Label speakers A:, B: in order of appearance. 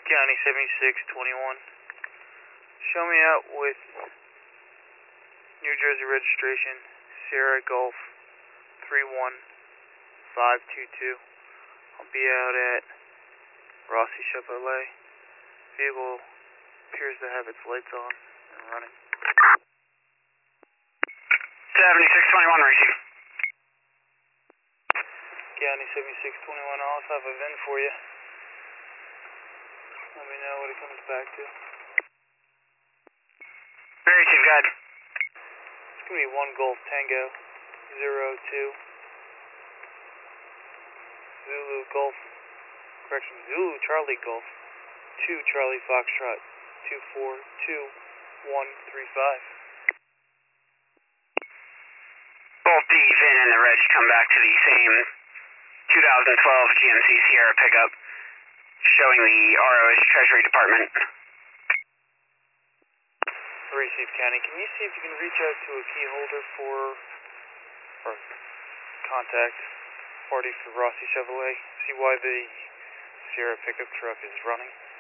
A: County 7621. Show me out with New Jersey registration, Sierra Golf 31522. I'll be out at Rossi Chevrolet. Vehicle appears to have its lights on and running.
B: 7621, receive.
A: County 7621, I'll also have a VIN for you. Let me know what it comes back to.
B: Very receive, go ahead.
A: It's going to be 1 Golf Tango 02 Zulu Golf, correction, Zulu Charlie Golf 2 Charlie Foxtrot 242135.
B: Both the VIN and the reg come back to the same 2012 GMC Sierra pickup, showing the ROH Treasury Department.
A: Receive, County. Can you see if you can reach out to a key holder for, or contact party for Rossi Chevrolet? See why the Sierra pickup truck is running?